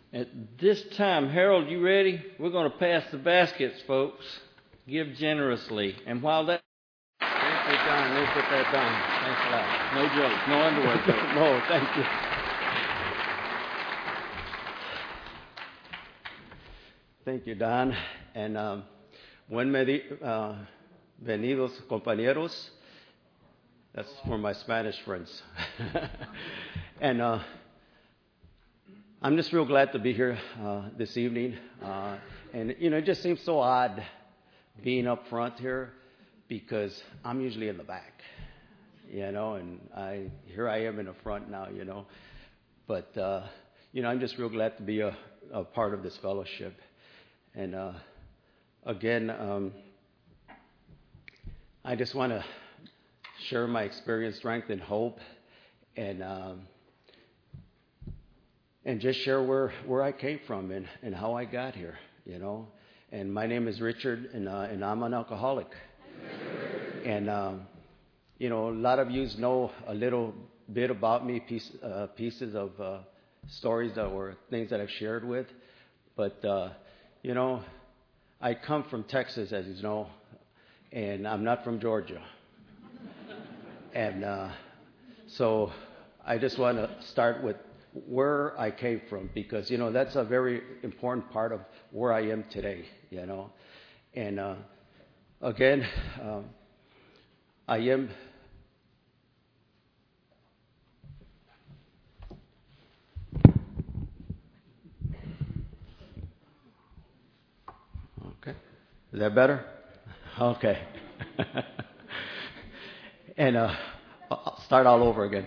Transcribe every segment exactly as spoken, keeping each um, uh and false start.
At this time, Harold, you ready? We're going to pass the baskets, folks. Give generously. And while that... Thank you, Don. Let me put that down. Thanks a lot. No jokes. No underwear jokes. No, thank you. Thank you, Don. And um, buen medi- uh, venidos, compañeros. That's for my Spanish friends. and uh, I'm just real glad to be here uh, this evening. Uh, and, you know, it just seems so odd being up front here because I'm usually in the back, you know, and I here I am in the front now, you know. But, uh, you know, I'm just real glad to be a, a part of this fellowship. And, uh, again, um, I just want to share my experience, strength, and hope, and um, and just share where, where I came from and, and how I got here, you know. And my name is Richard, and, uh, and I'm an alcoholic. And, um, you know, a lot of you know a little bit about me, piece, uh, pieces of uh, stories that were things that I've shared with. But, uh, you know, I come from Texas, as you know, and I'm not from Georgia. and uh, so I just want to start with where I came from, because, you know, that's a very important part of where I am today, you know. And uh, again, um, I am okay. Is that better? Okay. and uh, I'll start all over again.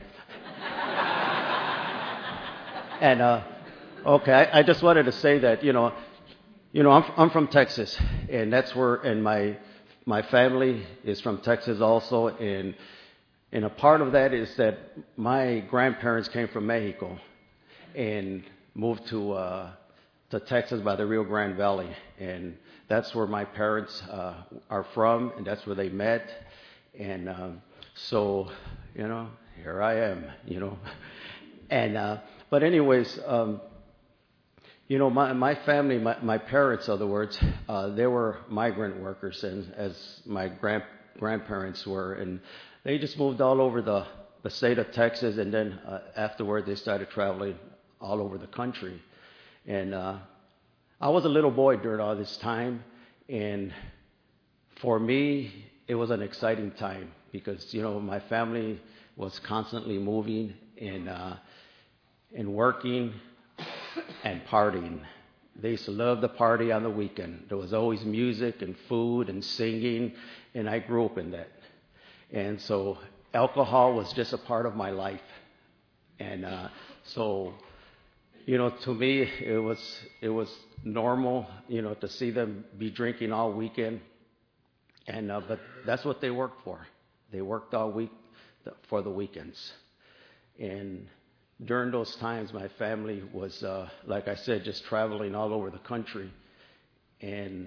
And, uh, okay, I, I just wanted to say that, you know, you know, I'm, I'm from Texas, and that's where, and my my family is from Texas also, and and a part of that is that my grandparents came from Mexico and moved to uh, to Texas by the Rio Grande Valley, and that's where my parents uh, are from, and that's where they met, and um, so, you know, here I am, you know, and. Uh, But anyways, um, you know, my, my family, my, my parents, in other words, uh, they were migrant workers, and as my grand, grandparents were, and they just moved all over the, the state of Texas, and then uh, afterward they started traveling all over the country. And uh, I was a little boy during all this time, and for me, it was an exciting time because, you know, my family was constantly moving, and uh, and working and partying. They used to love the party on the weekend. There was always music and food and singing, and I grew up in that. And so alcohol was just a part of my life. And uh, so, you know, to me, it was it was normal, you know, to see them be drinking all weekend. And uh, but that's what they worked for. They worked all week for the weekends. And during those times, my family was, uh, like I said, just traveling all over the country. And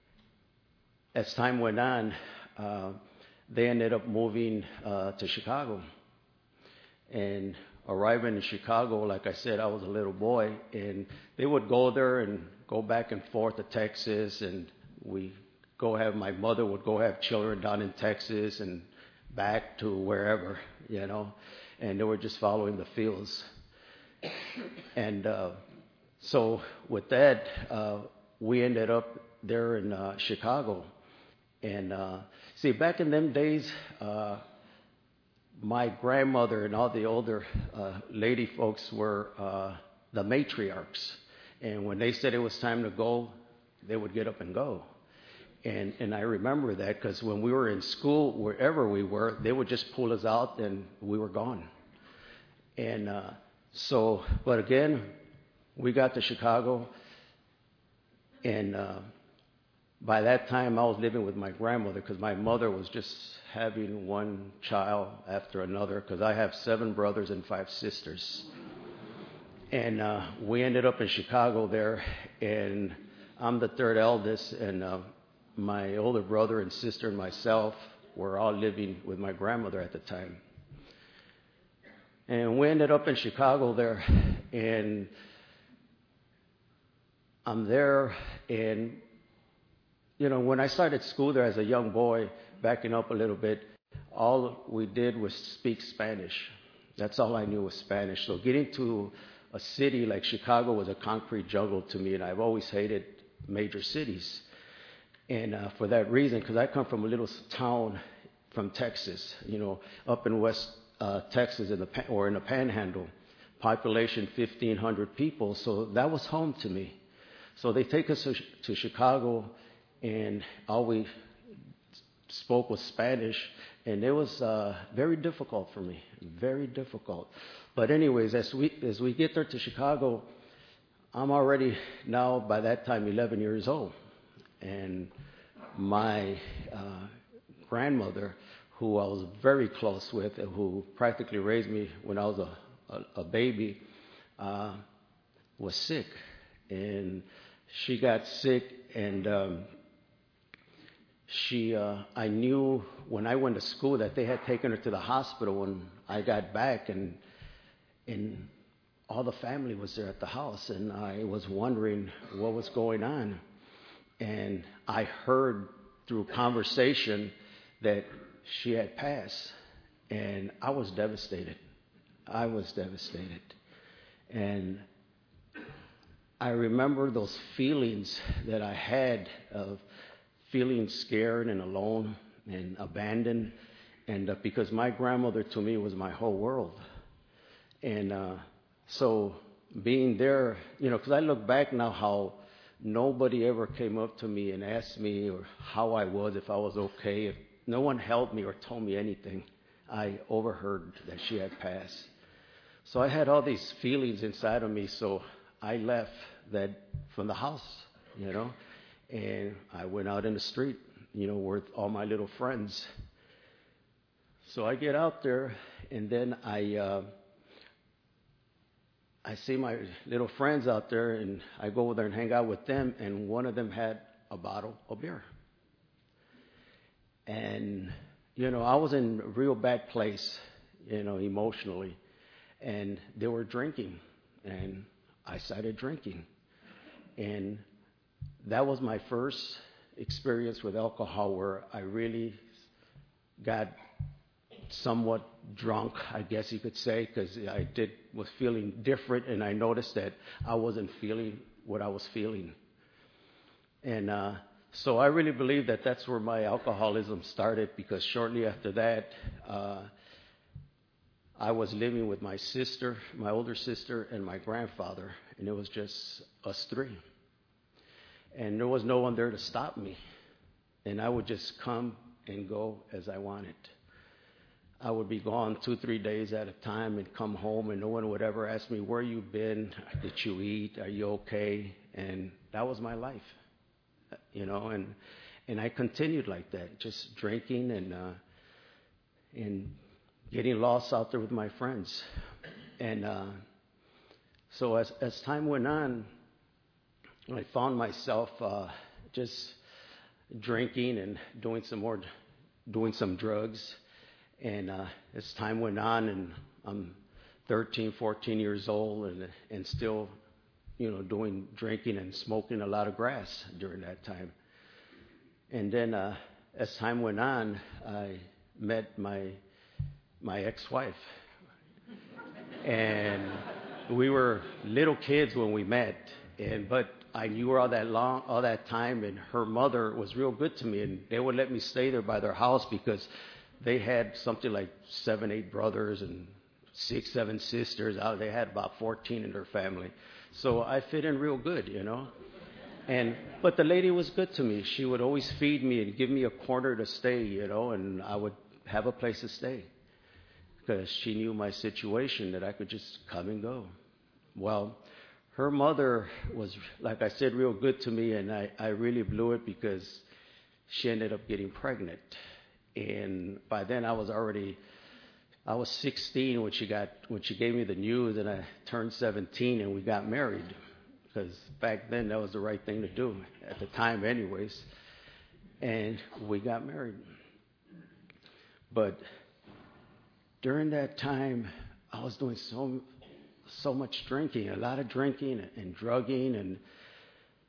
as time went on, uh, they ended up moving uh, to Chicago. And arriving in Chicago, like I said, I was a little boy. And they would go there and go back and forth to Texas. And we go have, my mother would go have children down in Texas and back to wherever, you know. And they were just following the fields. And uh, so with that, uh, we ended up there in uh, Chicago. And uh, see, back in them days, uh, my grandmother and all the older uh, lady folks were uh, the matriarchs. And when they said it was time to go, they would get up and go. And and I remember that because when we were in school, wherever we were, they would just pull us out and we were gone. And uh, so, but again, we got to Chicago, and uh, by that time I was living with my grandmother because my mother was just having one child after another because I have seven brothers and five sisters. And uh, we ended up in Chicago there, and I'm the third eldest, and uh, my older brother and sister and myself were all living with my grandmother at the time. And we ended up in Chicago there, and I'm there, and you know, when I started school there as a young boy, backing up a little bit, all we did was speak Spanish. That's all I knew was Spanish. So getting to a city like Chicago was a concrete jungle to me, and I've always hated major cities. And uh, for that reason, because I come from a little town from Texas, you know, up in West uh, Texas, in the pan- or in the Panhandle, population fifteen hundred people. So that was home to me. So they take us to, to Chicago, and all we spoke was Spanish, and it was uh, very difficult for me, very difficult. But anyways, as we as we get there to Chicago, I'm already now by that time eleven years old, and my uh, grandmother, who I was very close with, and who practically raised me when I was a, a, a baby, uh, was sick, and she got sick, and um, she, uh, I knew when I went to school that they had taken her to the hospital when I got back, and and all the family was there at the house, and I was wondering what was going on. And I heard through conversation that she had passed, and I was devastated. I was devastated. And I remember those feelings that I had of feeling scared and alone and abandoned, and uh, because my grandmother to me was my whole world. And uh, so being there, you know, because I look back now how nobody ever came up to me and asked me or how I was, if I was okay. If no one helped me or told me anything. I overheard that she had passed. So I had all these feelings inside of me, so I left that from the house, you know, and I went out in the street, you know, with all my little friends. So I get out there, and then I uh, I see my little friends out there, and I go over there and hang out with them, and one of them had a bottle of beer. And, you know, I was in a real bad place, you know, emotionally, and they were drinking, and I started drinking. And that was my first experience with alcohol where I really got somewhat drunk, I guess you could say, because I did was feeling different, and I noticed that I wasn't feeling what I was feeling. And uh, so I really believe that that's where my alcoholism started, because shortly after that, uh, I was living with my sister, my older sister, and my grandfather, and it was just us three. And there was no one there to stop me, and I would just come and go as I wanted. I would be gone two, three days at a time and come home, and no one would ever ask me, where you been? Did you eat? Are you okay? And that was my life, you know, and and I continued like that, just drinking and uh, and getting lost out there with my friends. And uh, so as as time went on, I found myself uh, just drinking and doing some more, doing some drugs. And uh, as time went on, and I'm thirteen, fourteen years old, and and still, you know, doing drinking and smoking a lot of grass during that time. And then uh, as time went on, I met my my ex-wife, and we were little kids when we met. And but I knew her all that long, all that time, and her mother was real good to me, and they would let me stay there by their house because they had something like seven, eight brothers and six, seven sisters. They had about fourteen in their family. So I fit in real good, you know. And but the lady was good to me. She would always feed me and give me a corner to stay, you know, and I would have a place to stay because she knew my situation, that I could just come and go. Well, her mother was, like I said, real good to me, and I, I really blew it because she ended up getting pregnant. And by then I was already, I was sixteen when she got, when she gave me the news, and I turned seventeen, and we got married. Because back then that was the right thing to do, at the time anyways. And we got married. But during that time, I was doing so so much drinking, a lot of drinking and drugging, and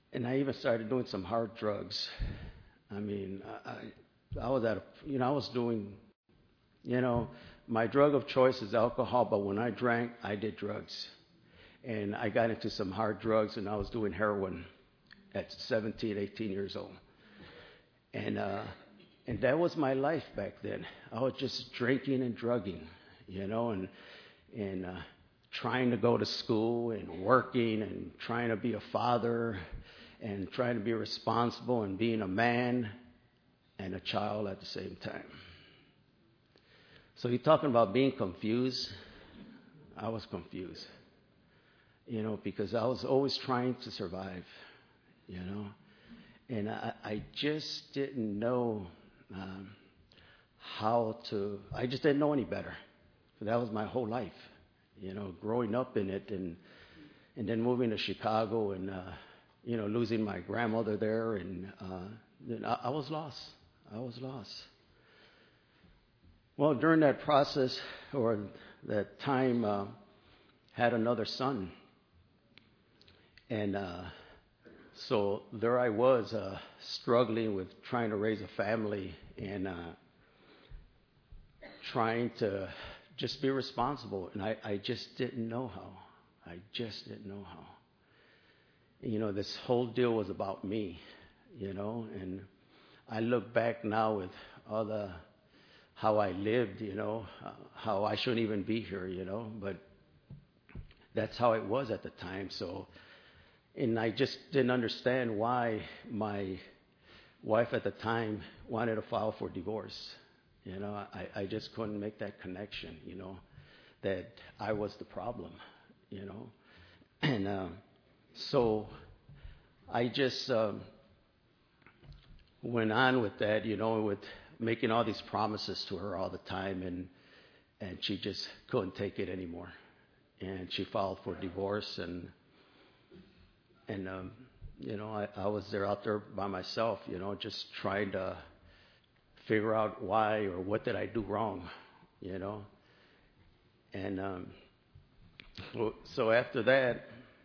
and I even started doing some hard drugs. I mean, I, I, I was at a, you know, I was doing, you know, my drug of choice is alcohol, but when I drank, I did drugs. And I got into some hard drugs, and I was doing heroin at seventeen, eighteen years old. And, uh, and that was my life back then. I was just drinking and drugging, you know, and, and, uh, trying to go to school and working and trying to be a father and trying to be responsible and being a man and a child at the same time. So you're talking about being confused. I was confused, you know, because I was always trying to survive, you know, and I, I just didn't know um, how to, I just didn't know any better. So that was my whole life. You know, growing up in it, and and then moving to Chicago, and uh, you know, losing my grandmother there, and uh, then I, I was lost. I was lost. Well, during that process or that time, uh, had another son, and uh, so there I was, uh, struggling with trying to raise a family and uh, trying to just be responsible, and I, I just didn't know how. I just didn't know how. You know, this whole deal was about me, you know, and I look back now with all the, how I lived, you know, uh, how I shouldn't even be here, you know, but that's how it was at the time. So, and I just didn't understand why my wife at the time wanted to file for divorce. You know, I, I just couldn't make that connection, you know, that I was the problem, you know. And um, so I just um, went on with that, you know, with making all these promises to her all the time, and and she just couldn't take it anymore. And she filed for divorce, and, and um, you know, I, I was there out there by myself, you know, just trying to figure out why or what did I do wrong, you know. And um, so after that,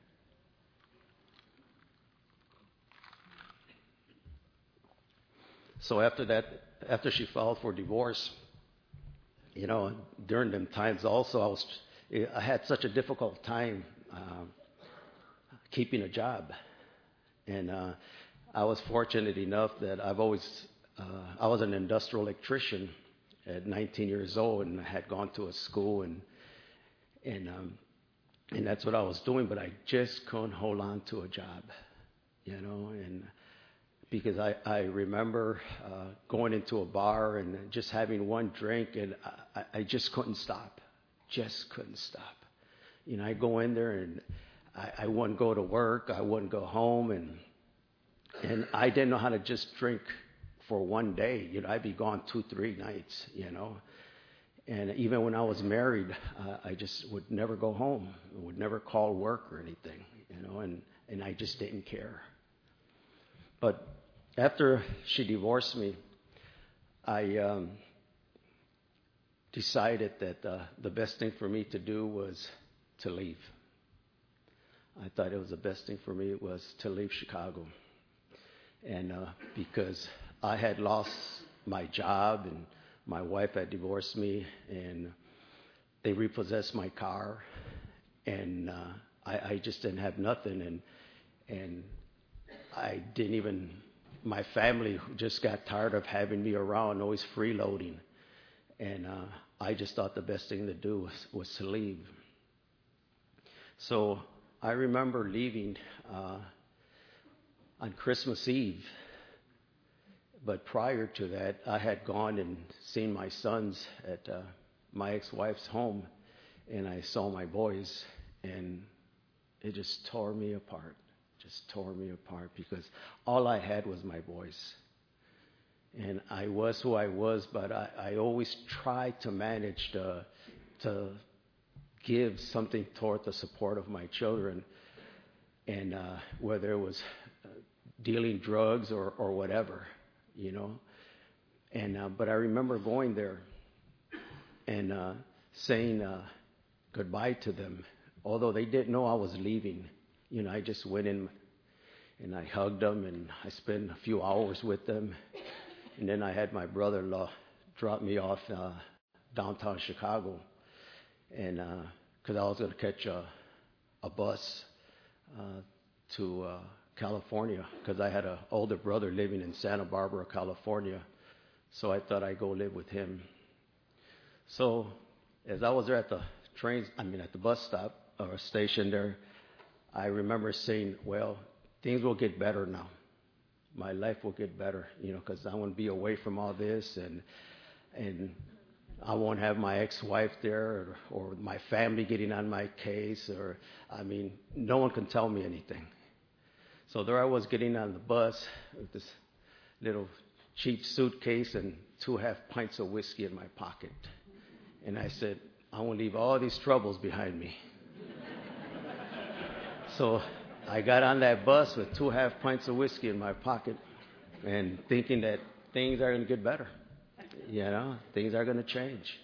so after that, after she filed for divorce, you know, during them times also, I was, I had such a difficult time uh, keeping a job. And uh, I was fortunate enough that I've always Uh, I was an industrial electrician at nineteen years old, and I had gone to a school, and and um, and that's what I was doing. But I just couldn't hold on to a job, you know. And because I I remember uh, going into a bar and just having one drink, and I, I just couldn't stop, just couldn't stop. You know, I go in there and I, I wouldn't go to work, I wouldn't go home, and and I didn't know how to just drink for one day. You know, I'd be gone two, three nights, you know. And even when I was married, uh, I just would never go home, would never call work or anything, you know, and, and I just didn't care. But after she divorced me, I um, decided that uh, the best thing for me to do was to leave. I thought it was the best thing for me was to leave Chicago. And uh, because I had lost my job, and my wife had divorced me, and they repossessed my car, and uh, I, I just didn't have nothing, and and I didn't even, my family just got tired of having me around, always freeloading, and uh, I just thought the best thing to do was, was to leave. So I remember leaving uh, on Christmas Eve. But prior to that, I had gone and seen my sons at uh, my ex-wife's home, and I saw my boys, and it just tore me apart, just tore me apart, because all I had was my boys. And I was who I was, but I, I always tried to manage to, to give something toward the support of my children, and uh, whether it was uh, dealing drugs or, or whatever. You know, and uh, but I remember going there and uh, saying uh, goodbye to them, although they didn't know I was leaving. You know, I just went in and I hugged them, and I spent a few hours with them. And then I had my brother-in-law drop me off uh, downtown Chicago, and because uh, I was going to catch a, a bus uh, to uh, California, because I had an older brother living in Santa Barbara, California, so I thought I'd go live with him. So as I was there at the train, I mean at the bus stop or station there, I remember saying, well, things will get better now. My life will get better, you know, because I want to be away from all this, and and I won't have my ex-wife there, or, or my family getting on my case, or, I mean, no one can tell me anything. So there I was getting on the bus with this little cheap suitcase and two half pints of whiskey in my pocket. And I said, I want to leave all these troubles behind me. So I got on that bus with two half pints of whiskey in my pocket and thinking that things are going to get better. You know, things are going to change.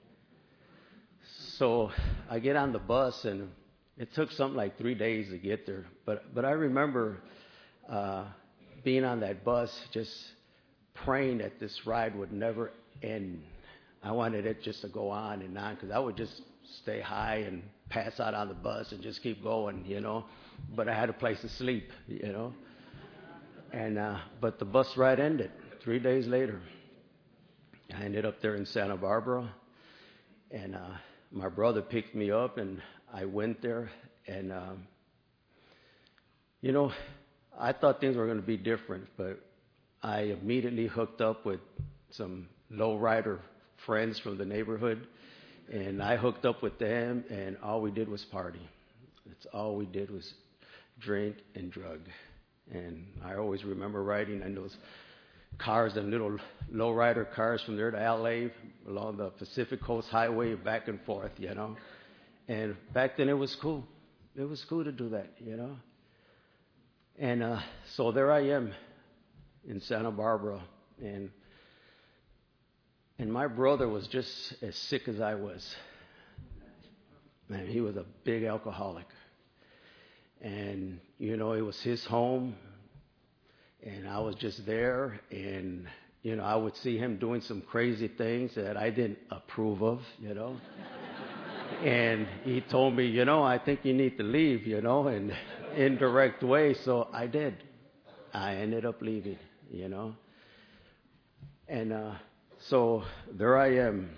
So I get on the bus, and it took something like three days to get there. But but I remember uh, being on that bus, just praying that this ride would never end. I wanted it just to go on and on, because I would just stay high and pass out on the bus and just keep going, you know. But I had a place to sleep, you know. And uh, but the bus ride ended three days later. I ended up there in Santa Barbara, and uh, my brother picked me up, and I went there, and um, you know, I thought things were going to be different, but I immediately hooked up with some lowrider friends from the neighborhood, and I hooked up with them, and all we did was party. That's all we did was drink and drug, and I always remember riding in those cars, and little lowrider cars from there to L A along the Pacific Coast Highway, back and forth, you know. And back then it was cool. It was cool to do that, you know. And uh, so there I am in Santa Barbara, and and my brother was just as sick as I was. Man, he was a big alcoholic. And, you know, it was his home. And I was just there, and, you know, I would see him doing some crazy things that I didn't approve of, you know. And he told me, you know, I think you need to leave, you know, in indirect way. So I did. I ended up leaving, you know. And uh, so there I am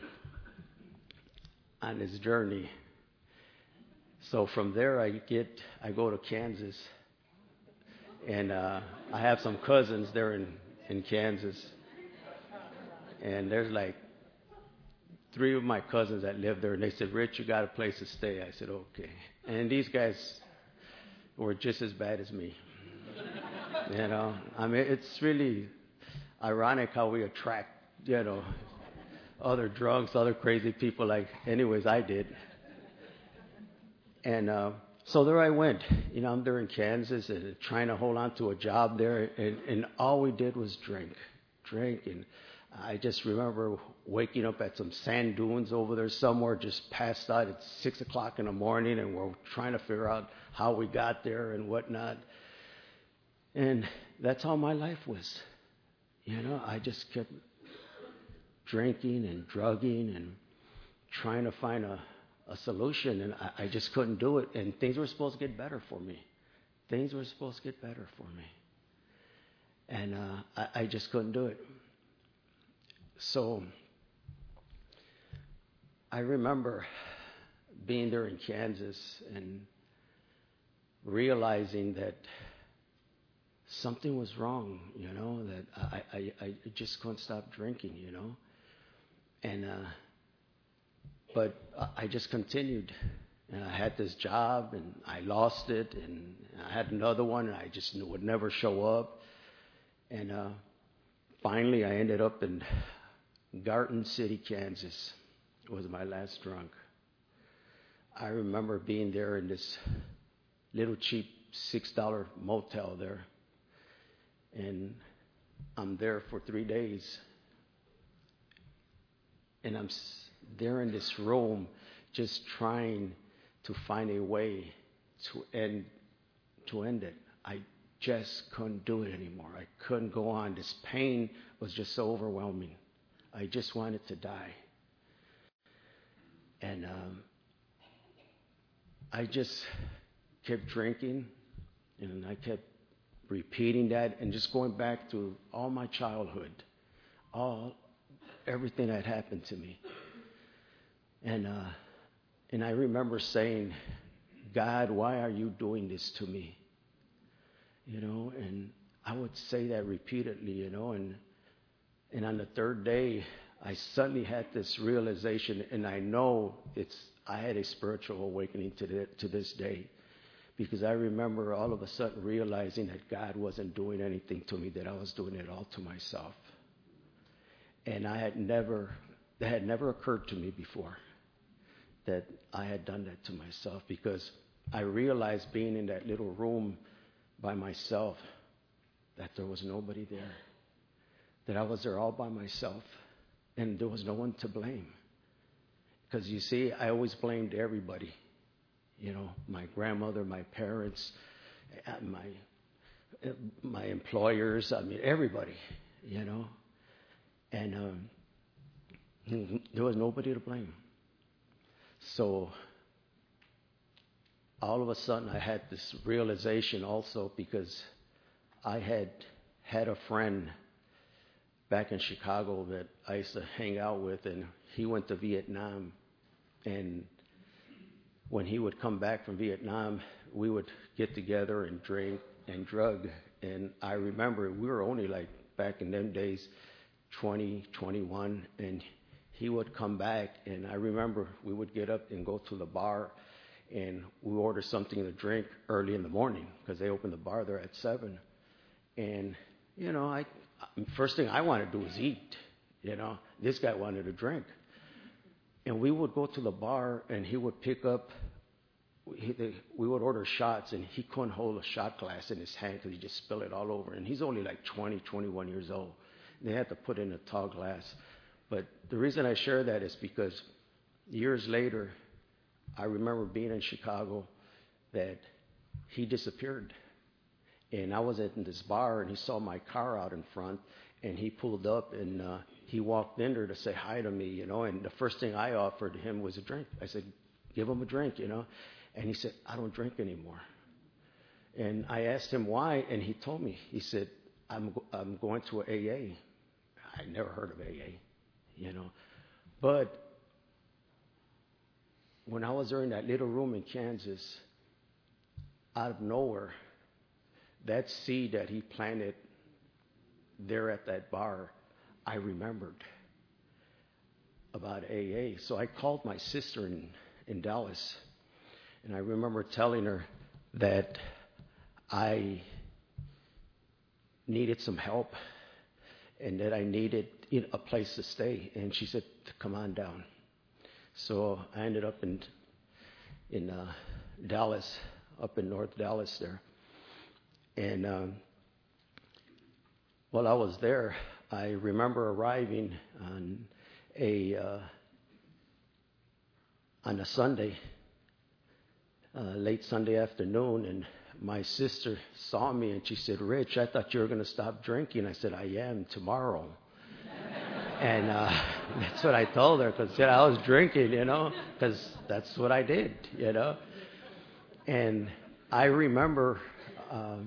on this journey. So from there I get, I go to Kansas. And uh, I have some cousins there in, in Kansas. And there's like three of my cousins that live there. And they said, Rich, you got a place to stay. I said, okay. And these guys were just as bad as me. You know, I mean, it's really ironic how we attract, you know, other drunks, other crazy people like, anyways, I did. And uh, so there I went. You know, I'm there in Kansas and trying to hold on to a job there. And, and all we did was drink, drink. And I just remember waking up at some sand dunes over there somewhere, just passed out at six o'clock in the morning. And we're trying to figure out how we got there and whatnot. And that's how my life was. You know, I just kept drinking and drugging and trying to find a, a solution, and I, I just couldn't do it. And things were supposed to get better for me. Things were supposed to get better for me. And uh, I, I just couldn't do it. So I remember being there in Kansas and realizing that something was wrong, you know, that I, I, I just couldn't stop drinking, you know. And, uh, but I just continued. And I had this job, and I lost it, and I had another one, and I just would never show up. And uh, finally, I ended up in Garden City, Kansas. It was my last drunk. I remember being there in this little cheap six dollar motel there. And I'm there for three days. And I'm there in this room just trying to find a way to end to end it. I just couldn't do it anymore. I couldn't go on. This pain was just so overwhelming. I just wanted to die. And um, I just kept drinking, and I kept repeating that and just going back to all my childhood, all everything that happened to me. And uh, and I remember saying, God, why are you doing this to me? You know, and I would say that repeatedly, you know, and and on the third day, I suddenly had this realization, and I know it's I had a spiritual awakening to the, to this day, because I remember all of a sudden realizing that God wasn't doing anything to me, that I was doing it all to myself. And I had never, that had never occurred to me before, that I had done that to myself, because I realized being in that little room by myself, that there was nobody there, that I was there all by myself, and there was no one to blame. Because you see, I always blamed everybody. You know, my grandmother, my parents, my my employers, I mean, everybody, you know. And um, there was nobody to blame. So all of a sudden I had this realization also, because I had had a friend back in Chicago that I used to hang out with, and he went to Vietnam. And when he would come back from Vietnam, we would get together and drink and drug. And I remember we were only like, back in them days, twenty, twenty-one, and he would come back, and I remember we would get up and go to the bar, and we order something to drink early in the morning, because they open the bar there at seven. And, you know, I first thing I wanted to do was eat, you know. This guy wanted to drink. And we would go to the bar, and he would pick up, he, they, we would order shots, and he couldn't hold a shot glass in his hand because he just spilled it all over. And he's only like twenty, twenty-one years old. They had to put in a tall glass. But the reason I share that is because years later, I remember being in Chicago, that he disappeared. And I was at this bar, and he saw my car out in front, and he pulled up, and uh, he walked in there to say hi to me, you know. And the first thing I offered him was a drink. I said, give him a drink, you know. And he said, I don't drink anymore. And I asked him why, and he told me. He said, I'm I'm going to A A. I never heard of A A, you know. But when I was there in that little room in Kansas, out of nowhere, that seed that he planted there at that bar, I remembered about A A. So I called my sister in, in Dallas, and I remember telling her that I needed some help and that I needed, you know, a place to stay. And she said, come on down. So I ended up in in uh, Dallas, up in North Dallas there. And um, while I was there, I remember arriving on a uh, on a Sunday, uh, late Sunday afternoon, and my sister saw me and she said, Rich, I thought you were going to stop drinking. I said, I am tomorrow. And uh, that's what I told her, because you know, I was drinking, you know, because that's what I did, you know. And I remember um,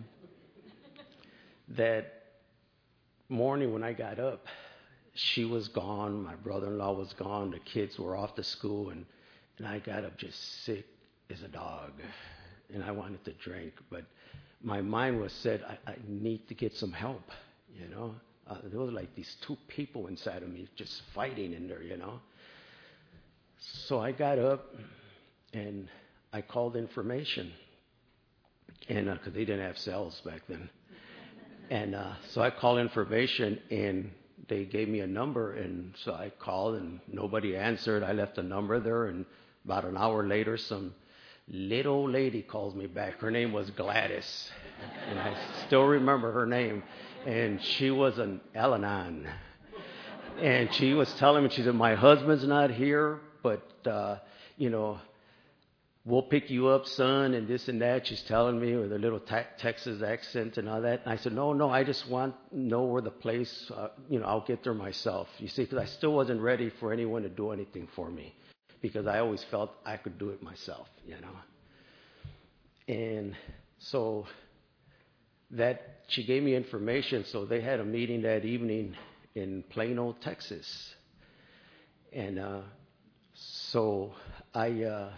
that morning when I got up, she was gone, my brother-in-law was gone, the kids were off to school, and, and I got up just sick as a dog, and I wanted to drink, but my mind was said, I, I need to get some help, you know. Uh, there was like these two people inside of me just fighting in there, you know. So I got up and I called information, and because uh, they didn't have cells back then. And uh, so I called information, and they gave me a number, and so I called, and nobody answered. I left a number there, and about an hour later, some little old lady calls me back. Her name was Gladys, and I still remember her name. And she was an Al-Anon. And she was telling me, she said, my husband's not here, but, uh, you know, we'll pick you up, son, and this and that. She's telling me with a little te- Texas accent and all that. And I said, no, no, I just want to know where the place, uh, you know, I'll get there myself. You see, because I still wasn't ready for anyone to do anything for me because I always felt I could do it myself, you know. And so that she gave me information. So they had a meeting that evening in Plano, Texas. And uh, so I uh,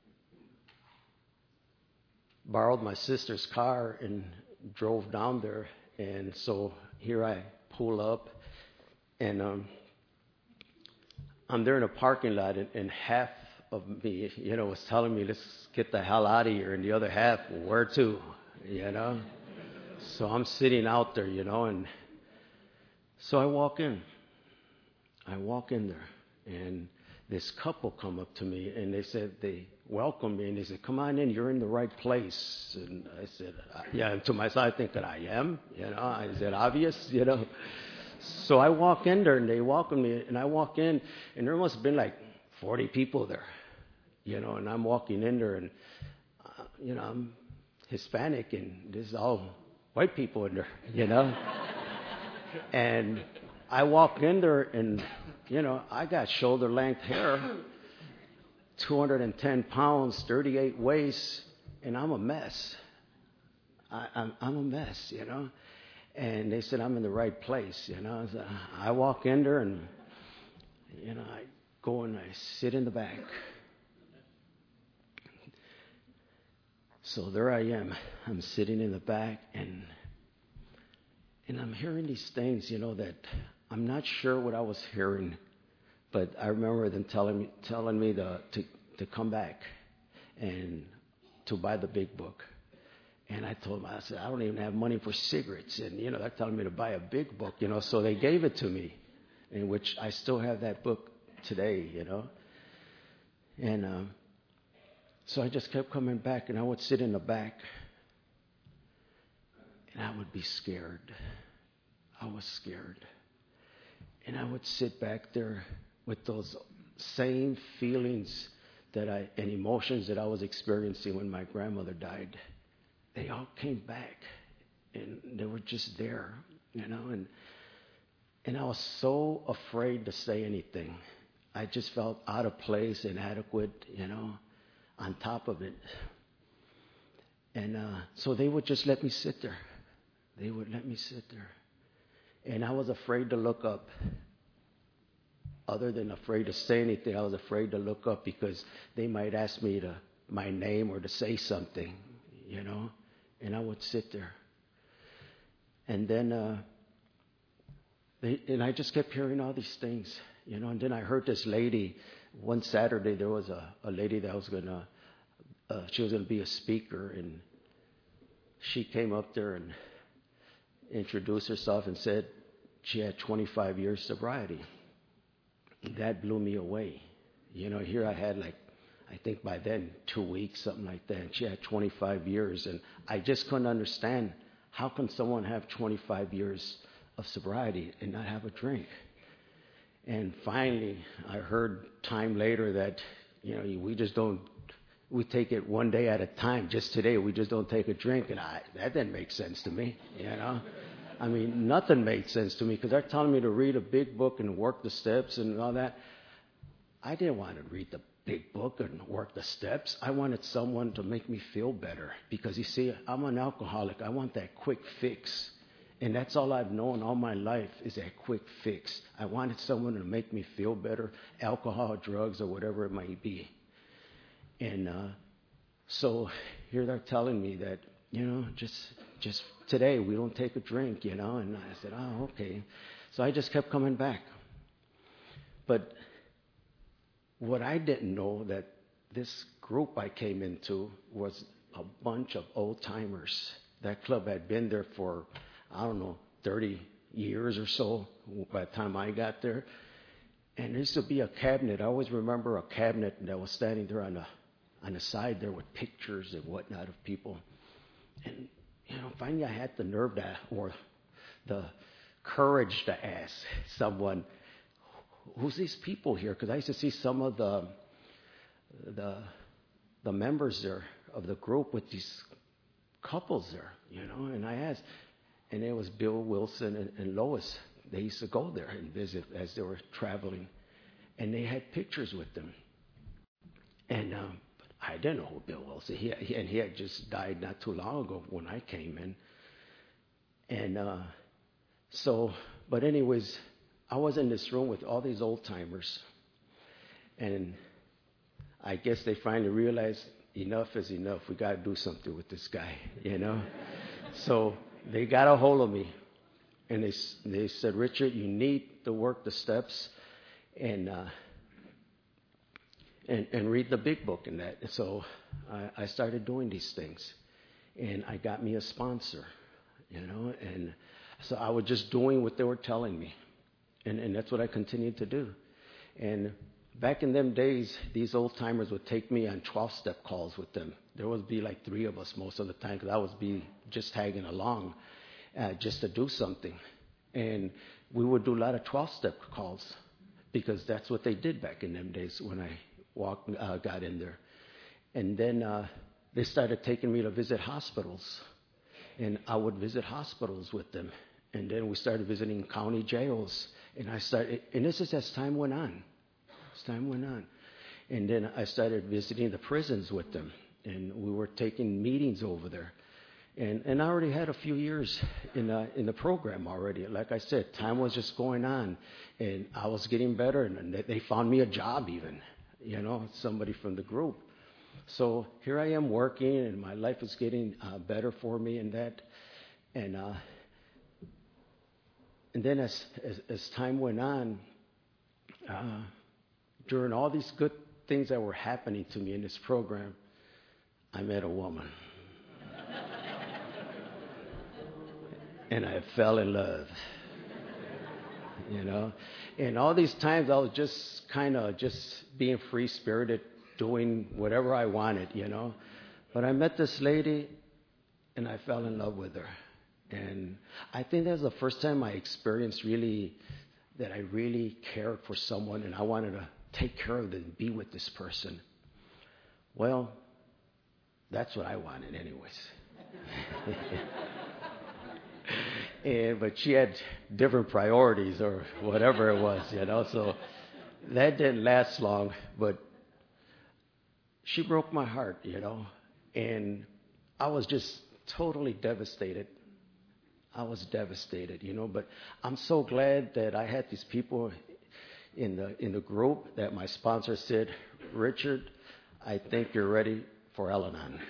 borrowed my sister's car and drove down there. And so here I pull up, and um, I'm there in a parking lot, and, and half of me, you know, was telling me, let's get the hell out of here. And the other half, well, where to, you know? So I'm sitting out there, you know, and so I walk in. I walk in there, and this couple come up to me, and they said, they welcomed me, and they said, come on in, you're in the right place. And I said, yeah, and to myself, I think that I am, you know, I said, obvious, you know. So I walk in there, and they welcome me, and I walk in, and there must have been like forty people there, you know, and I'm walking in there, and, uh, you know, I'm Hispanic, and this is all white people in there, you know. And I walk in there, and, you know, I got shoulder-length hair, two hundred ten pounds, thirty-eight waist, and I'm a mess. I, I'm, I'm a mess, you know. And they said I'm in the right place, you know. So I walk in there, and, you know, I go and I sit in the back. So there I am. I'm sitting in the back, and and I'm hearing these things, you know, that I'm not sure what I was hearing, but I remember them telling me telling me to to, to come back and to buy the big book. And I told them, I said, I don't even have money for cigarettes. And, you know, they're telling me to buy a big book, you know. So they gave it to me, in which I still have that book today, you know. And um, so I just kept coming back, and I would sit in the back, and I would be scared. I was scared. And I would sit back there with those same feelings that I and emotions that I was experiencing when my grandmother died. They all came back, and they were just there, you know, and and I was so afraid to say anything. I just felt out of place, inadequate, you know, on top of it. And uh, so they would just let me sit there. They would let me sit there. And I was afraid to look up. Other than afraid to say anything, I was afraid to look up because they might ask me to my name or to say something, you know. And I would sit there. And then, uh, they, and I just kept hearing all these things, you know. And then I heard this lady, one Saturday, there was a, a lady that was going to, uh, she was going to be a speaker. And she came up there and introduced herself and said she had twenty-five years sobriety. That blew me away. You know, here I had like, I think by then, two weeks, something like that. And she had twenty-five years. And I just couldn't understand, how can someone have twenty-five years of sobriety and not have a drink? And finally, I heard time later that, you know, we just don't, we take it one day at a time. Just today, we just don't take a drink. And I, that didn't make sense to me, you know. I mean, nothing made sense to me because they're telling me to read a big book and work the steps and all that. I didn't want to read the big book and work the steps. I wanted someone to make me feel better because, you see, I'm an alcoholic. I want that quick fix. And that's all I've known all my life is that quick fix. I wanted someone to make me feel better, alcohol, drugs, or whatever it might be. And uh, so here they're telling me that, you know, just just today we don't take a drink, you know. And I said, oh, okay. So I just kept coming back. But what I didn't know, that this group I came into was a bunch of old-timers. That club had been there for, I don't know, thirty years or so by the time I got there. And there used to be a cabinet. I always remember a cabinet that was standing there on the, on the side there with pictures and whatnot of people. And, you know, finally I had the nerve to, or the courage to ask someone, who's these people here? Because I used to see some of the the the members there of the group with these couples there, you know, and I asked, and it was Bill Wilson and, and Lois. They used to go there and visit as they were traveling, and they had pictures with them. And um, I didn't know who Bill Wilson. He, he and he had just died not too long ago when I came in. And uh, so, but anyways, I was in this room with all these old timers, and I guess they finally realized enough is enough. We got to do something with this guy, you know. So they got a hold of me, and they they said, Richard, you need to work the steps, and uh, and and read the big book and that. So I, I started doing these things, and I got me a sponsor, you know, and so I was just doing what they were telling me, and and that's what I continued to do, and. Back in them days, these old timers would take me on twelve-step calls with them. There would be like three of us most of the time because I would be just tagging along uh, just to do something. And we would do a lot of twelve-step calls because that's what they did back in them days when I walked, uh, got in there. And then uh, they started taking me to visit hospitals. And I would visit hospitals with them. And then we started visiting county jails. And I started, and this is as time went on. As time went on. And then I started visiting the prisons with them. And we were taking meetings over there. And and I already had a few years in uh, in the program already. Like I said, time was just going on. And I was getting better. And they found me a job even, you know, somebody from the group. So here I am working, and my life is getting uh, better for me and that. And uh, and then as, as, as time went on, uh, during all these good things that were happening to me in this program, I met a woman. And I fell in love. You know? And all these times I was just kind of just being free-spirited, doing whatever I wanted, you know? But I met this lady, and I fell in love with her. And I think that was the first time I experienced really that I really cared for someone, and I wanted to take care of them and be with this person. Well, that's what I wanted anyways. and, but she had different priorities or whatever it was, you know, so that didn't last long, but she broke my heart, you know, and I was just totally devastated. I was devastated, you know, but I'm so glad that I had these people in the in the group that my sponsor said, Richard, I think you're ready for Al-Anon.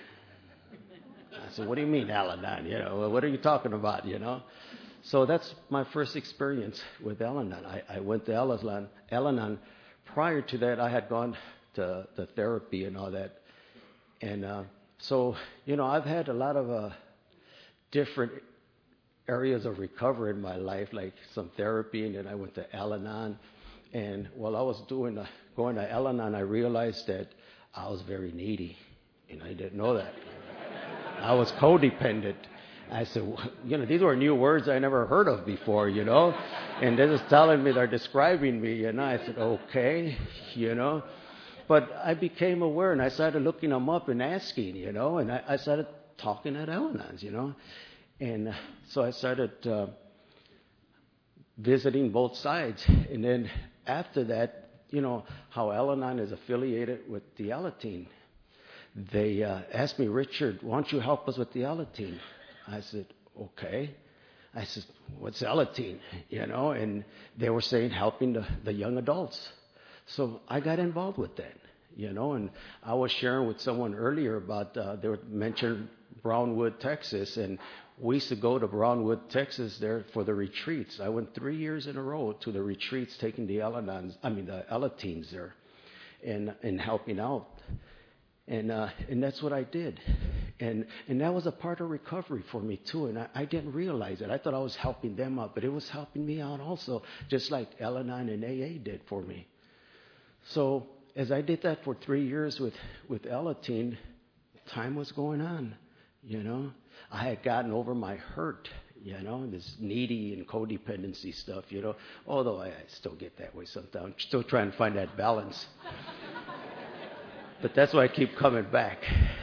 I said, what do you mean Al-Anon? You know, what are you talking about, you know? So that's my first experience with Al-Anon. I, I went to Al-Anon. Al-Anon. Prior to that, I had gone to, to therapy and all that. And uh, so, you know, I've had a lot of uh, different areas of recovery in my life, like some therapy, and then I went to Al-Anon. And while I was doing the, going to Al-Anon, I realized that I was very needy, and I didn't know that. I was codependent. I said, you know, these were new words I never heard of before, you know. And they're just telling me, they're describing me, and I said, okay, you know. But I became aware, and I started looking them up and asking, you know, and I, I started talking at Al-Anons, you know. And so I started uh, visiting both sides. And then after that, you know, how Al-Anon is affiliated with the Alateen. They uh, asked me, Richard, why don't you help us with the Alateen? I said, okay. I said, what's Alateen? You know, and they were saying helping the, the young adults. So I got involved with that, you know, and I was sharing with someone earlier about, uh, they were mentioned Brownwood, Texas, and we used to go to Brownwood, Texas there for the retreats. I went three years in a row to the retreats, taking the Al-Anons, I mean the Alateens there, and and helping out, and uh, and that's what I did, and and that was a part of recovery for me too. And I, I didn't realize it. I thought I was helping them out, but it was helping me out also, just like Al-Anon and A A did for me. So as I did that for three years with with Alateen, time was going on, you know. I had gotten over my hurt, you know, this needy and codependency stuff, you know, although I, I still get that way sometimes. I'm still trying to find that balance. but that's why I keep coming back.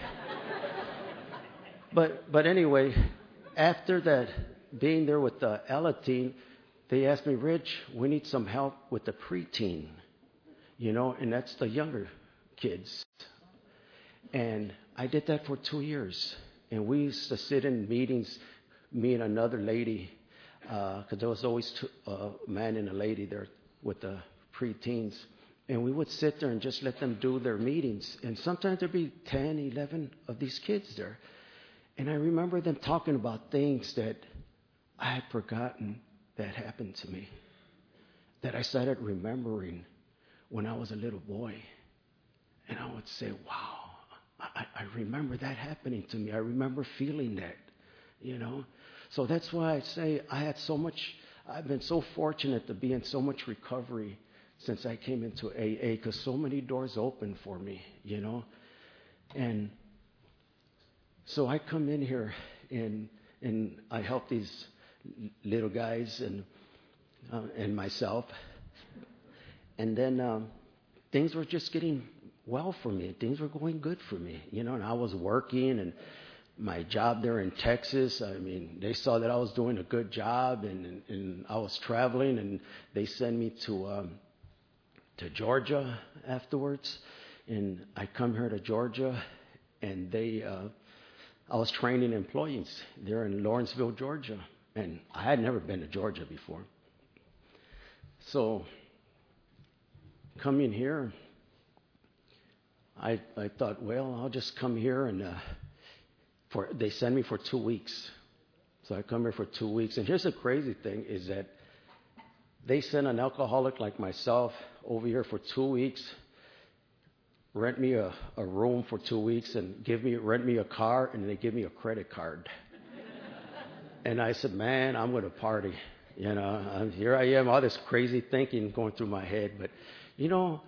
But but anyway, after that, being there with the Alateen, they asked me, Rich, we need some help with the preteen, you know, and that's the younger kids. And I did that for two years. And we used to sit in meetings, me and another lady, because uh, there was always two, uh, a man and a lady there with the preteens. And we would sit there and just let them do their meetings. And sometimes there'd be ten, eleven of these kids there. And I remember them talking about things that I had forgotten that happened to me, that I started remembering when I was a little boy. And I would say, wow, I, I remember that happening to me. I remember feeling that, you know. So that's why I say I had so much, I've been so fortunate to be in so much recovery since I came into A A, because so many doors opened for me, you know. And so I come in here and and I help these little guys and uh, and myself. And then um, things were just getting well for me. Things were going good for me, you know. And I was working, and my job there in Texas, I mean, they saw that I was doing a good job, and and, and I was traveling, and they sent me to um, to Georgia afterwards. And I come here to Georgia, and they. Uh, I was training employees there in Lawrenceville, Georgia, and I had never been to Georgia before. So, coming here, I I thought, well, I'll just come here, and uh, for they send me for two weeks. So I come here for two weeks, and here's the crazy thing: is that they send an alcoholic like myself over here for two weeks. Rent me a, a room for two weeks and give me rent me a car, and they give me a credit card. And I said, man, I'm going to party. You know, I'm, here I am, all this crazy thinking going through my head. But, you know,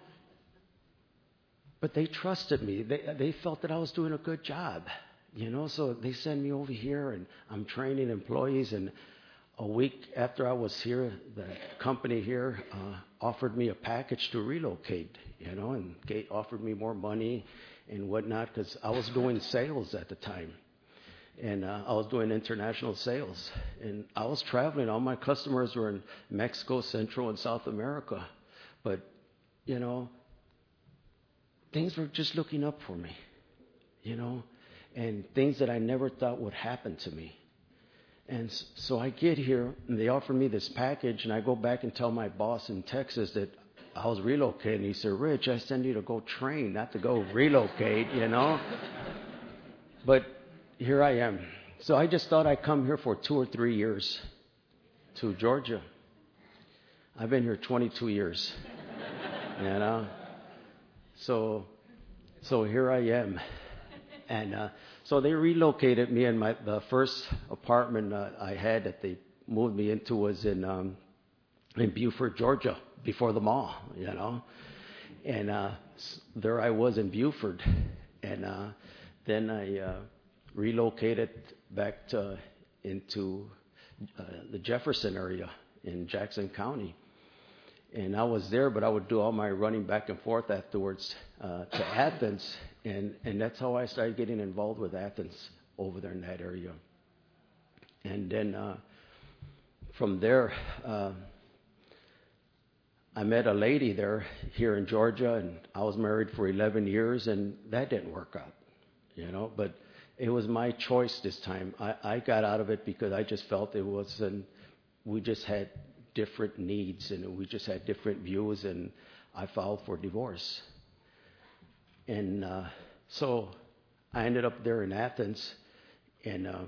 but they trusted me. They they felt that I was doing a good job. You know, so they send me over here, and I'm training employees. And a week after I was here, the company here uh, offered me a package to relocate, you know, and they offered me more money and whatnot, because I was doing sales at the time. And uh, I was doing international sales. And I was traveling. All my customers were in Mexico, Central, and South America. But, you know, things were just looking up for me, you know, and things that I never thought would happen to me. And so I get here, and they offer me this package, and I go back and tell my boss in Texas that I was relocating. He said, Rich, I send you to go train, not to go relocate, you know. But here I am. So I just thought I'd come here for two or three years to Georgia. I've been here twenty-two years, you know. So, so here I am. And uh, so they relocated me, and my the first apartment uh, I had that they moved me into was in um, in Beaufort, Georgia, before the mall, you know. And uh, there I was in Beaufort, and uh, then I uh, relocated back to into uh, the Jefferson area in Jackson County. And I was there, but I would do all my running back and forth afterwards uh, to Athens. And, and that's how I started getting involved with Athens over there in that area. And then uh, from there, uh, I met a lady there here in Georgia, and I was married for eleven years, and that didn't work out, you know. But it was my choice this time. I, I got out of it because I just felt it wasn't, we just had different needs, and we just had different views, and I filed for divorce. And uh, so I ended up there in Athens, and uh,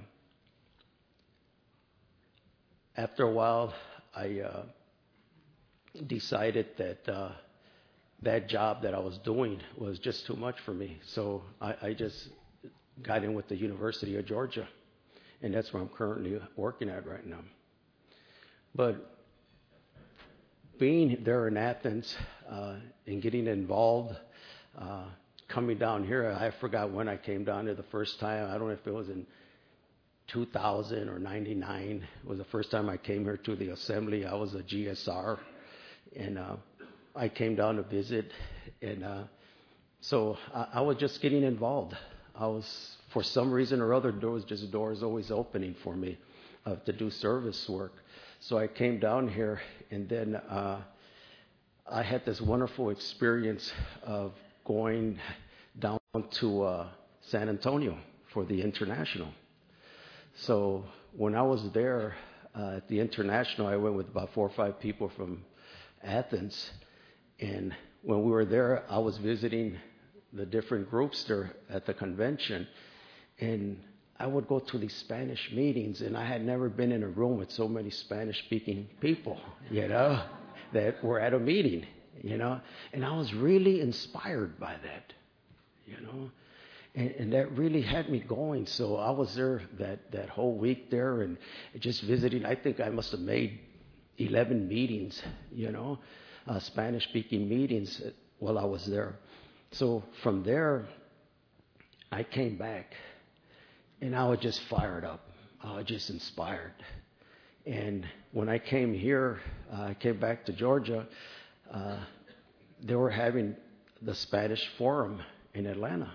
after a while, I uh, decided that uh, that job that I was doing was just too much for me. So I, I just got in with the University of Georgia, and that's where I'm currently working at right now. But being there in Athens uh, and getting involved, uh, coming down here, I forgot when I came down here the first time. I don't know if it was in two thousand or ninety-nine. It was the first time I came here to the assembly. I was a G S R, and uh, I came down to visit, and uh, So I, I was just getting involved. I was, for some reason or other, there was just doors always opening for me uh, to do service work. So I came down here, and then uh, I had this wonderful experience of going down to uh, San Antonio for the International. So when I was there uh, at the International, I went with about four or five people from Athens. And when we were there, I was visiting the different groups there at the convention. And I would go to these Spanish meetings, and I had never been in a room with so many Spanish-speaking people, you know, that were at a meeting, you know. And I was really inspired by that, you know. And, and that really had me going. So I was there that, that whole week there and just visiting. I think I must have made eleven meetings, you know, uh, Spanish-speaking meetings while I was there. So from there, I came back. And I was just fired up. I was just inspired. And when I came here, uh, I came back to Georgia, uh, they were having the Spanish Forum in Atlanta.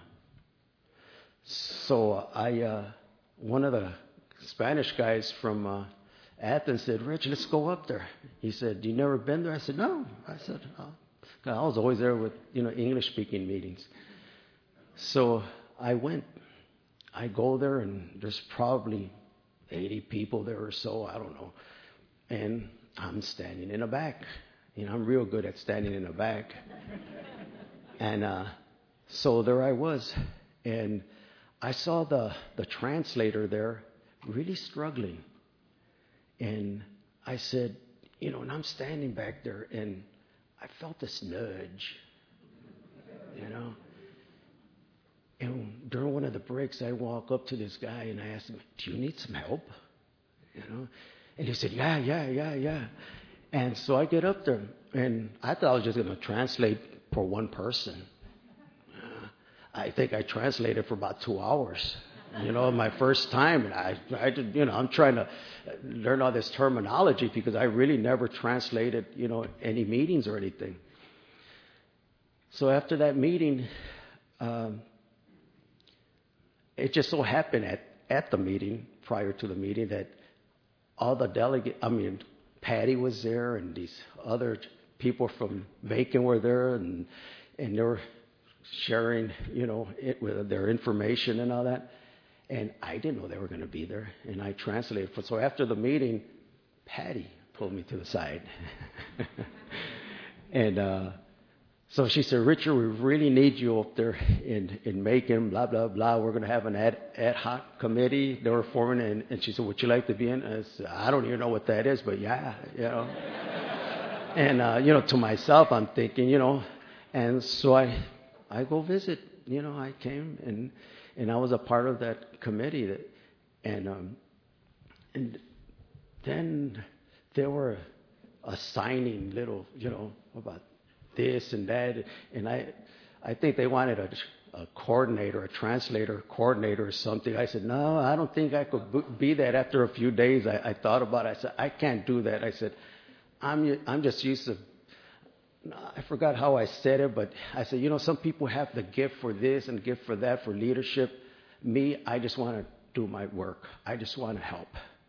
So I, uh, one of the Spanish guys from uh, Athens said, "Rich, let's go up there." He said, "You never been there?" I said, "No." I said, oh. I was always there with, you know, English-speaking meetings. So I went. I go there, and there's probably eighty people there or so, I don't know. And I'm standing in the back. You know, I'm real good at standing in the back. and uh, so there I was. And I saw the, the translator there really struggling. And I said, you know, and I'm standing back there, and I felt this nudge, you know. And during one of the breaks, I walk up to this guy and I asked him, "Do you need some help?" You know, and he said, "Yeah, yeah, yeah, yeah." And so I get up there, and I thought I was just going to translate for one person. Uh, I think I translated for about two hours. You know, my first time, and I, I did, you know, I'm trying to learn all this terminology because I really never translated, you know, any meetings or anything. So after that meeting. Um, It just so happened at, at the meeting, prior to the meeting, that all the delegates, I mean, Patty was there, and these other people from Macon were there, and and they were sharing, you know, it, with their information and all that. And I didn't know they were going to be there, and I translated. So after the meeting, Patty pulled me to the side. and uh, so she said, "Richard, we really need you up there in, in Macon, blah, blah, blah. We're going to have an ad, ad hoc committee they were forming." And, and she said, "Would you like to be in?" I said, "I don't even know what that is, but yeah, you know." and, uh, you know, to myself, I'm thinking, you know, and so I I go visit. You know, I came, and and I was a part of that committee. That, and, um, and then they were assigning little, you know, about this and that, and I, I think they wanted a, a coordinator, a translator coordinator or something. I said, "No, I don't think I could be that." After a few days, I, I thought about it. I said, "I can't do that." I said, I'm, I'm just used to, I forgot how I said it, but I said, you know, some people have the gift for this and gift for that, for leadership. Me, I just want to do my work. I just want to help.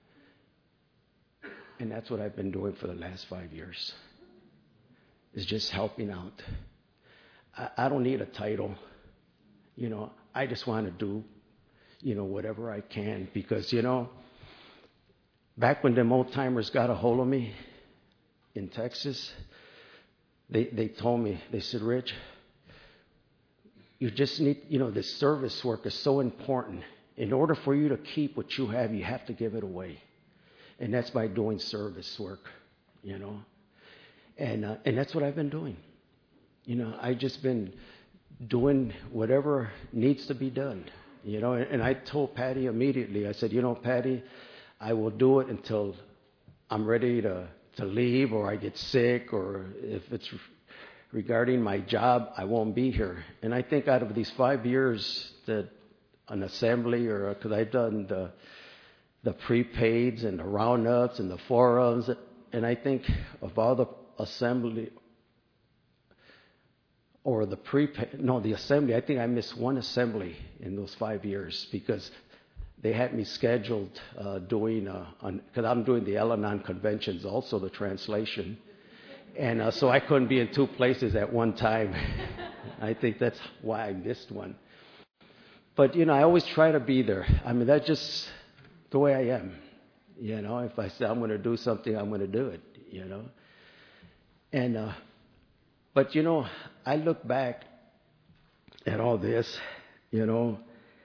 And that's what I've been doing for the last five years. Is just helping out. I, I don't need a title. You know, I just want to do, you know, whatever I can. Because, you know, back when them old timers got a hold of me in Texas, they, they told me, they said, "Rich, you just need, you know, this service work is so important. In order for you to keep what you have, you have to give it away. And that's by doing service work, you know." And uh, and that's what I've been doing. You know, I've just been doing whatever needs to be done. You know, and, and I told Patty immediately, I said, "You know, Patty, I will do it until I'm ready to, to leave, or I get sick, or if it's regarding my job, I won't be here." And I think out of these five years that an assembly, or because I've done the the prepaids and the roundups and the forums, and I think of all the assembly, or the pre, no, the assembly. I think I missed one assembly in those five years because they had me scheduled uh, doing, because uh, I'm doing the Al-Anon conventions, also the translation. And uh, so I couldn't be in two places at one time. I think that's why I missed one. But, you know, I always try to be there. I mean, that's just the way I am. You know, if I say I'm going to do something, I'm going to do it, you know. And, uh, but, you know, I look back at all this, you know,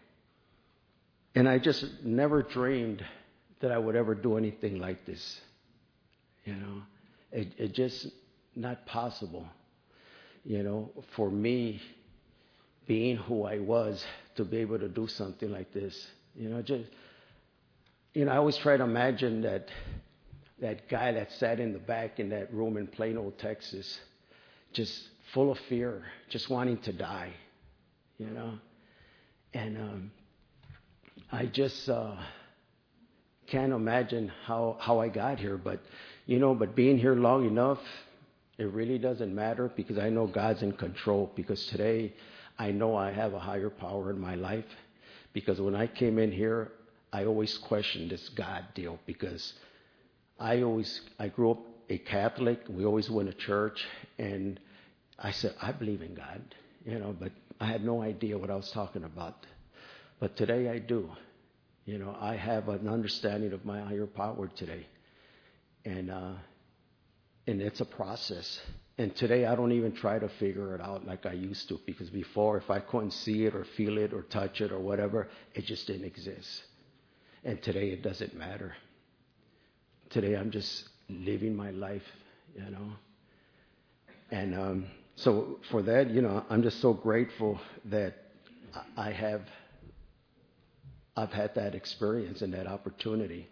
and I just never dreamed that I would ever do anything like this. You know, it, it just not possible, you know, for me being who I was to be able to do something like this. You know, just, you know, I always try to imagine that that guy that sat in the back in that room in Plano, Texas, just full of fear, just wanting to die, you know. And um, I just uh, can't imagine how, how I got here. But, you know, but being here long enough, it really doesn't matter because I know God's in control. Because today I know I have a higher power in my life. Because when I came in here, I always questioned this God deal. Because I always, I grew up a Catholic. We always went to church. And I said, I believe in God, you know, but I had no idea what I was talking about. But today I do. You know, I have an understanding of my higher power today. And uh, and it's a process. And today I don't even try to figure it out like I used to. Because before, if I couldn't see it or feel it or touch it or whatever, it just didn't exist. And today it doesn't matter. Today I'm just living my life, you know. And um, so for that, you know, I'm just so grateful that I have I've had that experience and that opportunity.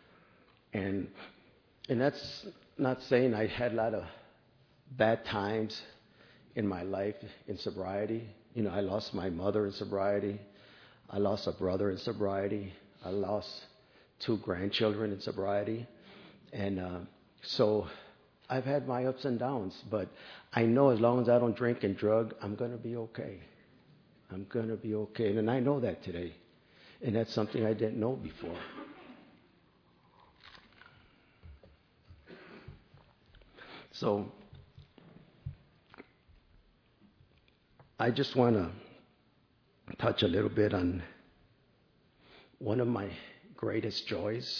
And and that's not saying I had a lot of bad times in my life in sobriety. You know, I lost my mother in sobriety. I lost a brother in sobriety. I lost two grandchildren in sobriety. And uh, so I've had my ups and downs. But I know as long as I don't drink and drug, I'm going to be okay. I'm going to be okay. And I know that today. And that's something I didn't know before. So I just want to touch a little bit on one of my greatest joys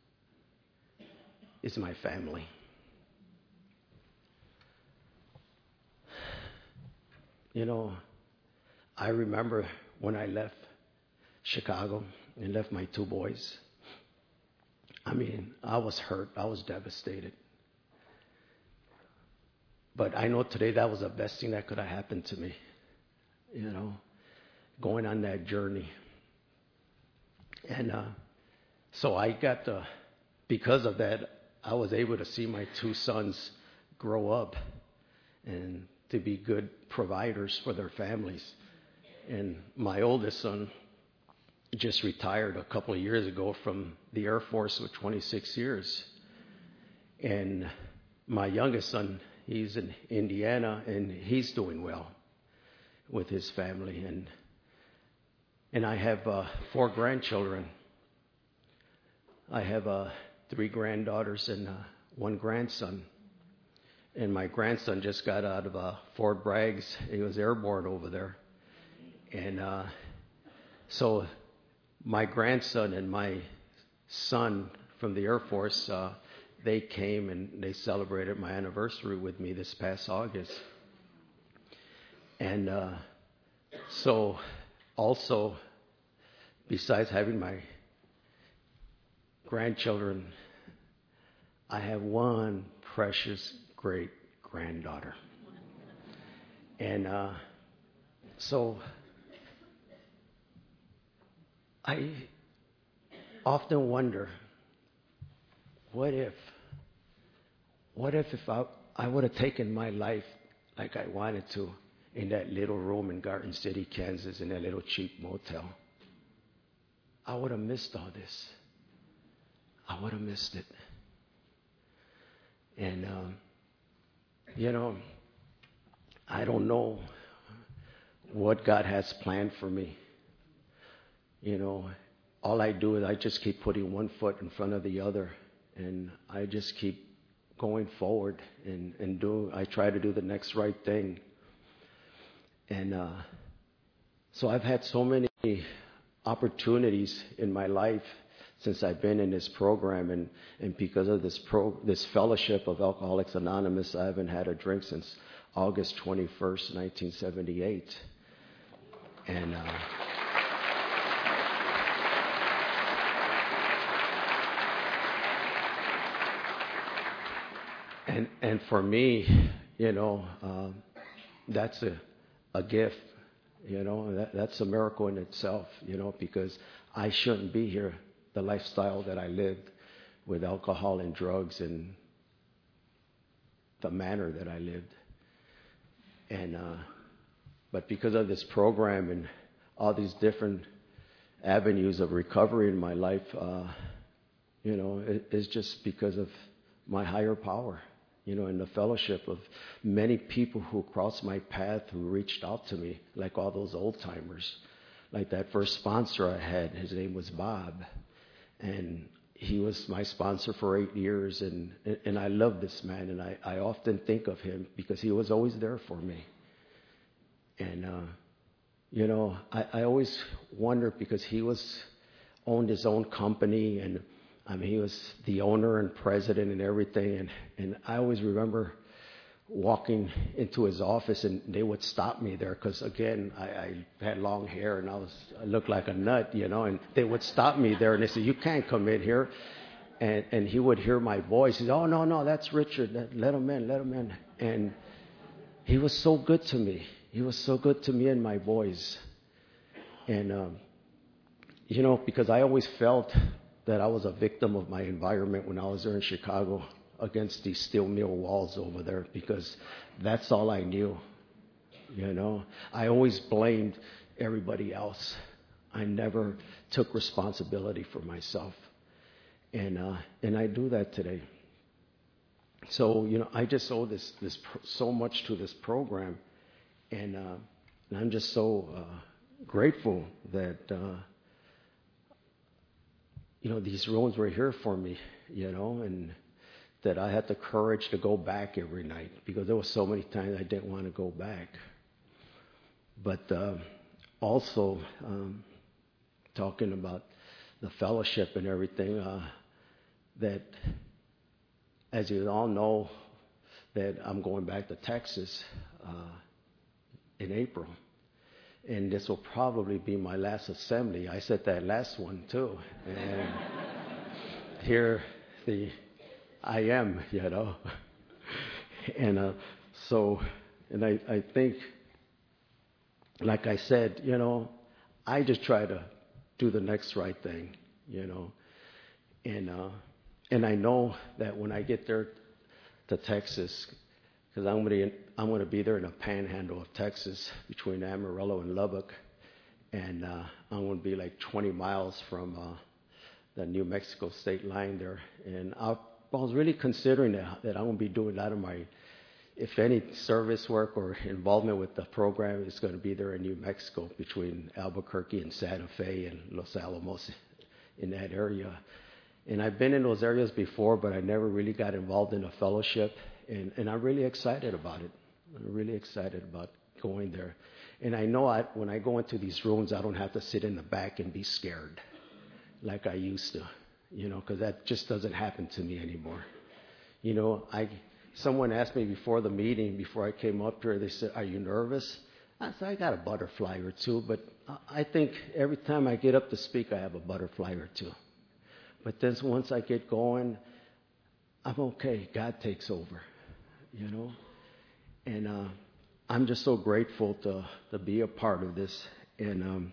is my family. You know, I remember when I left Chicago and left my two boys. I mean, I was hurt. I was devastated. But I know today that was the best thing that could have happened to me, you know, going on that journey. And uh, so I got to, because of that, I was able to see my two sons grow up and to be good providers for their families. And my oldest son just retired a couple of years ago from the Air Force with twenty-six years. And my youngest son, he's in Indiana, and he's doing well with his family. And and I have uh, four grandchildren. I have uh, three granddaughters and uh, one grandson. And my grandson just got out of uh, Fort Bragg's. He was airborne over there. And uh, so my grandson and my son from the Air Force, uh, they came and they celebrated my anniversary with me this past August. And uh, so also, besides having my grandchildren, I have one precious great granddaughter. And uh, so I often wonder, what if, what if if I, I would have taken my life like I wanted to in that little room in Garden City, Kansas, in that little cheap motel? I would have missed all this. I would have missed it. And, um, you know, I don't know what God has planned for me. You know, all I do is I just keep putting one foot in front of the other, and I just keep going forward and, and do, I try to do the next right thing. And uh, so I've had so many opportunities in my life since I've been in this program, and, and because of this pro, this fellowship of Alcoholics Anonymous, I haven't had a drink since August twenty-first, nineteen seventy-eight. And uh, And and for me, you know, um, that's a a gift, you know, that, that's a miracle in itself, you know, because I shouldn't be here, the lifestyle that I lived with alcohol and drugs and the manner that I lived. And uh, but because of this program and all these different avenues of recovery in my life, uh, you know, it, it's just because of my higher power. You know, in the fellowship of many people who crossed my path, who reached out to me, like all those old timers. Like that first sponsor I had, his name was Bob. And he was my sponsor for eight years. And, and I love this man. And I, I often think of him because he was always there for me. And, uh, you know, I, I always wonder because he was owned his own company, and I mean, he was the owner and president and everything. And, and I always remember walking into his office, and they would stop me there because, again, I, I had long hair and I was I looked like a nut, you know, and they would stop me there and they said, "You can't come in here." And, and he would hear my voice. He said, "Oh, no, no, that's Richard. Let him in, let him in." And he was so good to me. He was so good to me and my boys. And, um, you know, because I always felt that I was a victim of my environment when I was there in Chicago against these steel mill walls over there, because that's all I knew. You know, I always blamed everybody else. I never took responsibility for myself. And uh, and I do that today. So, you know, I just owe this, this pro- so much to this program. And, uh, and I'm just so uh, grateful that, uh, you know, these rooms were here for me, you know, and that I had the courage to go back every night, because there were so many times I didn't want to go back. But uh, also, um, talking about the fellowship and everything, uh, that, as you all know, that I'm going back to Texas uh, in April. And this will probably be my last assembly. I said that last one too. And here the I am, you know. And uh, so, and I, I think, like I said, you know, I just try to do the next right thing, you know. And uh, and I know that when I get there to Texas, because I'm going to I'm going to be there in the panhandle of Texas between Amarillo and Lubbock, and uh, I'm going to be like twenty miles from uh, the New Mexico state line there. And I, I was really considering that, that I'm going to be doing a lot of my, if any service work or involvement with the program is going to be there in New Mexico between Albuquerque and Santa Fe and Los Alamos, in that area. And I've been in those areas before, but I never really got involved in a fellowship. And, and I'm really excited about it. I'm really excited about going there. And I know I, when I go into these rooms, I don't have to sit in the back and be scared like I used to, you know, because that just doesn't happen to me anymore. You know, I someone asked me before the meeting, before I came up here, they said, "Are you nervous?" I said, "I got a butterfly or two, but I think every time I get up to speak, I have a butterfly or two. But then once I get going, I'm okay. God takes over, you know." And uh, I'm just so grateful to, to be a part of this. And um,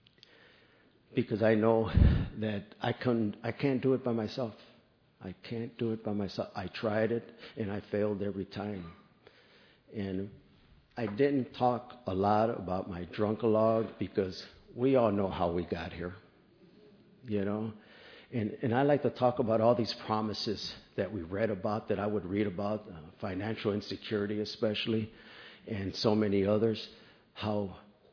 because I know that I couldn't, I can't do it by myself. I can't do it by myself. I tried it, and I failed every time. And I didn't talk a lot about my drunk-a-log because we all know how we got here, you know. And and I like to talk about all these promises that we read about, that I would read about, uh, financial insecurity especially. and so many others, how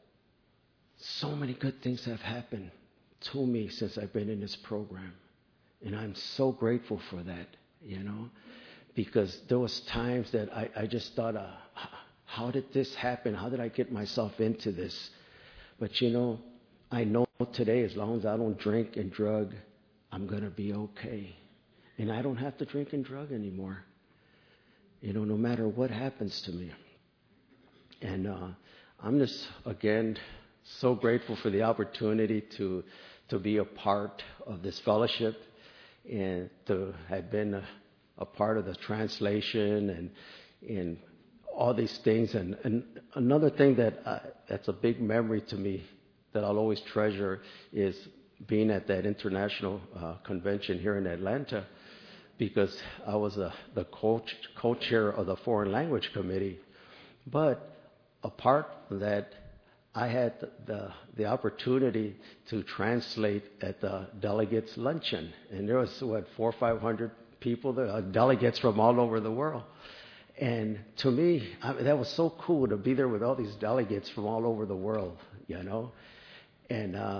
so many good things have happened to me since I've been in this program. And I'm so grateful for that, you know, because there was times that I, I just thought, uh, how did this happen? How did I get myself into this? But, you know, I know today, as long as I don't drink and drug, I'm going to be okay. And I don't have to drink and drug anymore, you know, no matter what happens to me. And uh, I'm just, again, so grateful for the opportunity to to be a part of this fellowship and to have been a, a part of the translation and and all these things. And, and another thing that I, that's a big memory to me that I'll always treasure is being at that international uh, convention here in Atlanta, because I was a, the co- co-chair of the Foreign Language Committee. But apart from that, I had the the opportunity to translate at the delegates luncheon, and there was what four or five hundred people, there, uh, delegates from all over the world. And to me, I mean, that was so cool to be there with all these delegates from all over the world, you know. And uh,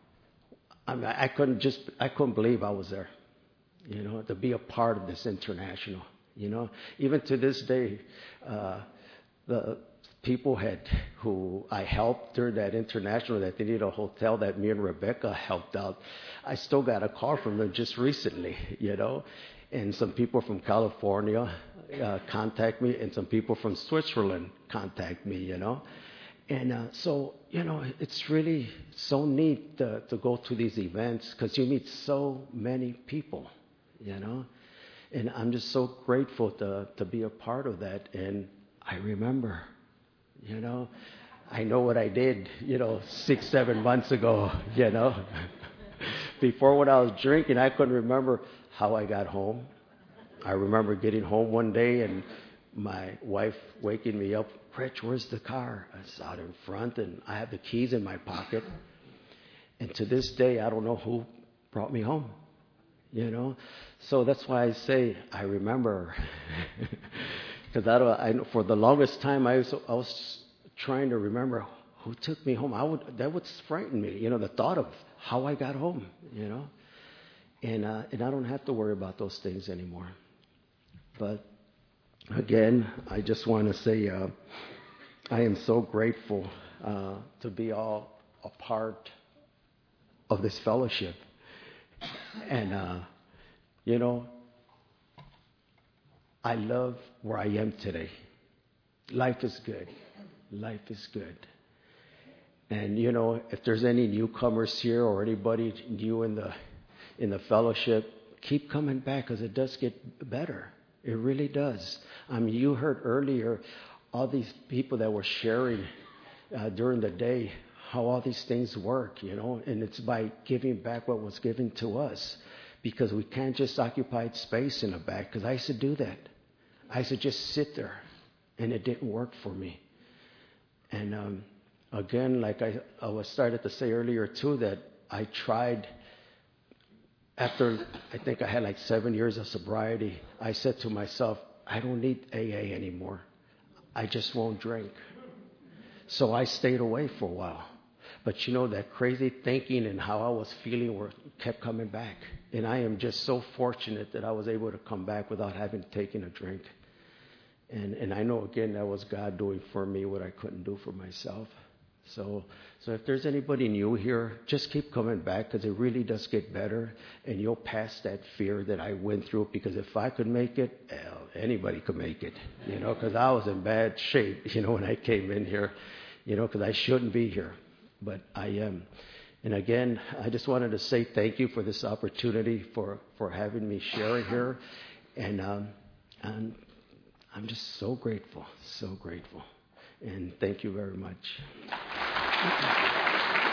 I mean, I couldn't just I couldn't believe I was there, you know, to be a part of this international, you know. Even to this day, uh, the people had who I helped during that international, that they needed a hotel that me and Rebecca helped out. I still got a call from them just recently, you know, and some people from California uh, contact me, and some people from Switzerland contact me, you know. And uh, so, you know, it's really so neat to, to go to these events because you meet so many people, you know. And I'm just so grateful to, to be a part of that. And I remember, you know, I know what I did, you know, six, seven months ago, you know. Before, when I was drinking, I couldn't remember how I got home. I remember getting home one day and my wife waking me up, Rich, where's the car? It's out in front, and I have the keys in my pocket. And to this day, I don't know who brought me home, you know. So that's why I say I remember. Because I, don't, I, for the longest time, I was, I was trying to remember who took me home. I would that would frighten me, you know, the thought of how I got home, you know. And uh, and I don't have to worry about those things anymore. But again, I just want to say uh, I am so grateful uh, to be all a part of this fellowship. And uh, you know, I love where I am today. Life is good. Life is good. And, you know, if there's any newcomers here or anybody new in the in the fellowship, keep coming back because it does get better. It really does. I mean, you heard earlier all these people that were sharing uh, during the day how all these things work, you know, and it's by giving back what was given to us. Because we can't just occupy space in the back. Because I used to do that. I used to just sit there, and it didn't work for me. And um, again, like I, I was started to say earlier too, that I tried. After I think I had like seven years of sobriety, I said to myself, I don't need A A anymore. I just won't drink. So I stayed away for a while. But you know, that crazy thinking and how I was feeling were kept coming back. And I am just so fortunate that I was able to come back without having taken a drink. And and I know, again, that was God doing for me what I couldn't do for myself. So so if there's anybody new here, just keep coming back because it really does get better. And you'll pass that fear that I went through, because if I could make it, hell, anybody could make it. You know, because I was in bad shape, you know, when I came in here, you know, because I shouldn't be here. But I am. And again, I just wanted to say thank you for this opportunity, for, for having me share here. And um, I'm, I'm just so grateful, so grateful. And thank you very much.